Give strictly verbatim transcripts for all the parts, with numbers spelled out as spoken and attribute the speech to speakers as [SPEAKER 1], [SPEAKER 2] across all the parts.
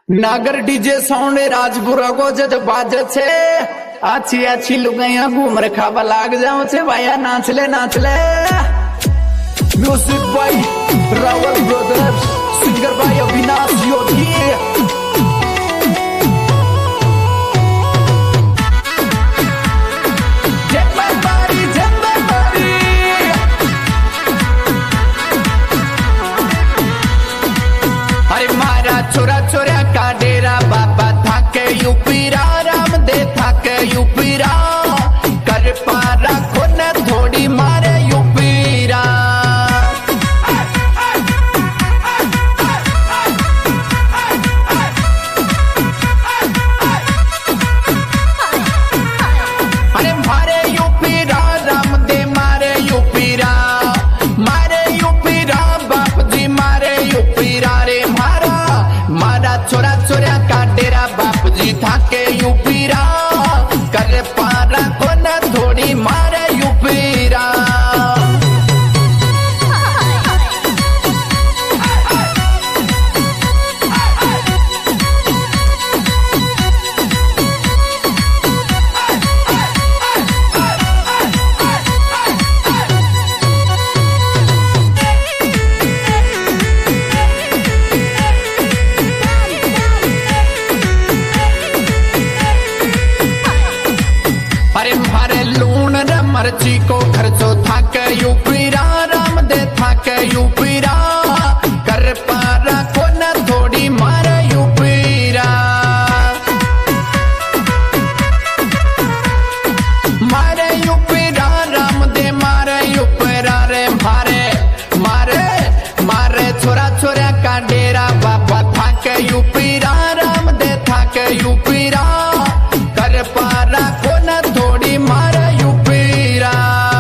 [SPEAKER 1] नागर DJ sound Rajpura को जज बाजे छे अच्छी अच्छी लुगाइया घूम रखा लाग जाओ छे भाइया नाच ले नाच ले। Music by Rawal brothers, singer by Avinash Yogi. छोरा छोरा का डेरा बाबा थाके यूपीरा राम दे थाके यूपीरा कर पारा खुन थोड़ी मारे यूपीरा। अरे मारे यूपीरा राम दे मारे यूपीरा मारे यूपीरा बाप जी मारे यूपीरा रे मारा मारा छोरा छोरा का डेरा बाप जी थाके यूपीरा कर पारा को न थोड़ी मारे यूपीरा। मर्जी को खर्चो थाके यूपीरा राम दे थाके यूपीरा कर पारा को न थोड़ी मारे यूपीरा। मारे यूपीरा राम दे मारे यूपीरा रे मारे मारे मारे छोरा छोरा का डेरा बाबा थाके यूपीरा राम दे थाके यूपीरा कर पारा को न थोड़ी मारे यूपीरा।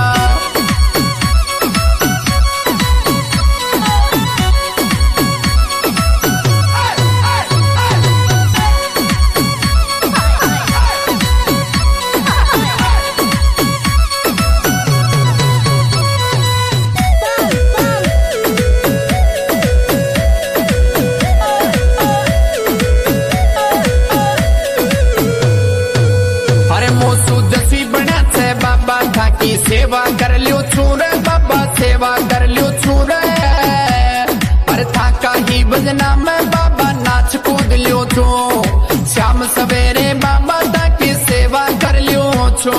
[SPEAKER 1] थाकी सेवा कर लियो छूरे बाबा सेवा कर लियो छूरे पर थाका ही बजना में बाबा नाच कूद लियो छो शाम सवेरे बाबा थाकी सेवा कर लियो छो।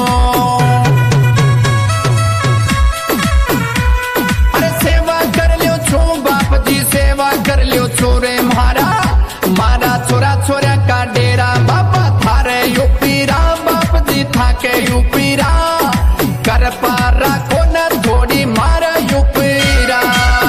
[SPEAKER 1] अरे सेवा कर लियो छो बाप जी सेवा कर लियो छोरे मारा मारा छोरा छोरा का डेरा बाबा थारे यूपीरा बाप जी थाके यूपीरा कर पारा को न थोड़ी मारा यूपीरा।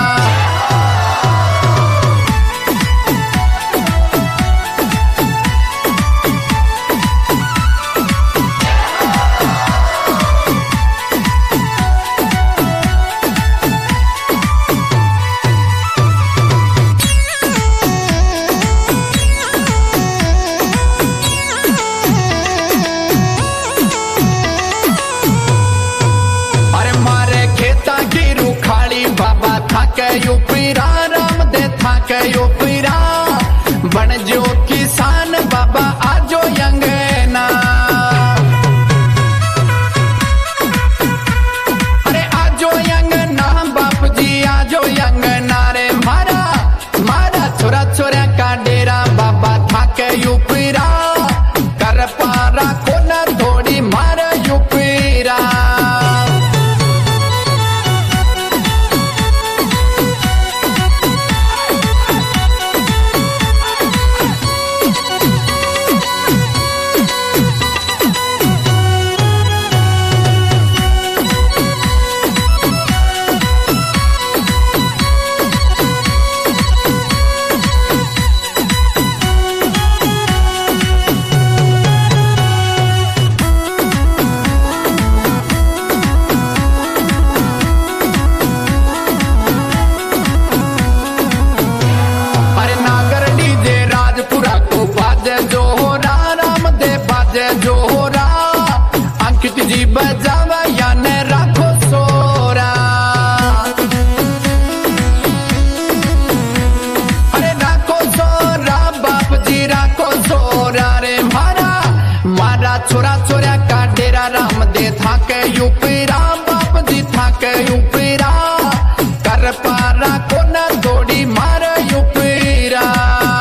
[SPEAKER 1] बाबा थाके यूपीरा राम दे थाके यूपीरा बन जो किसान बाबा आजो यंगना। अरे आजो यंगना बाप जी आजो यंगना रे मारा मारा छोरा छोरा का डेरा बाबा थाके यूपीरा कर पारा को न थोड़ी मारा यूपीरा। થાકે યુપીરા બાપજી થાકે યુપીરા કર પારા કોના દોડી મારે યુપીરા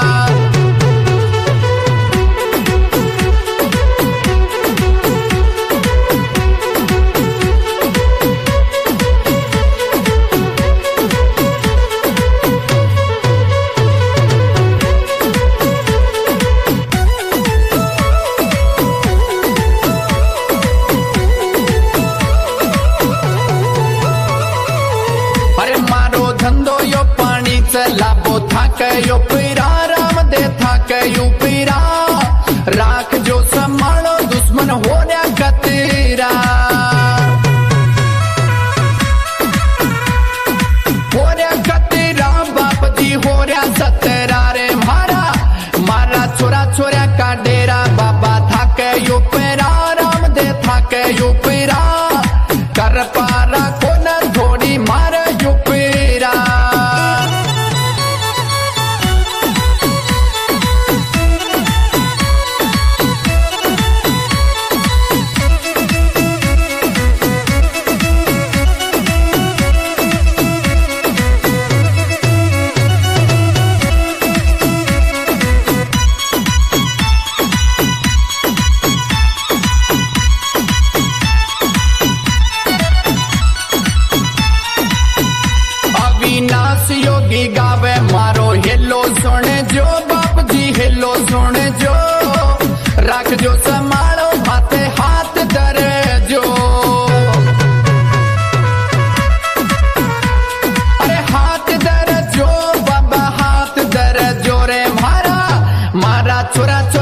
[SPEAKER 1] લાભો થાકે યુપીરા રામ દે થાકે યુપીરા રાખજો સંભાળો દુશ્મન હોર્યા કતીરા હોર્યા કતીરા બાપજી હોર્યા સતરા રે મારા મારા છોરા છોર્યા કાઢેરા બાબા થાકે યુપીરા રામ દે થાકે યુપીરા કર પારા કોના થોડી મારે યુપીરા योगी गावे मारो हेलो सुने जो बापजी हेलो सुने जो राखजो संभालो हाथे हाथ धरे जो अरे हाथ धरे जो बाबा हाथ धरे जो रे मारा मारा छोरा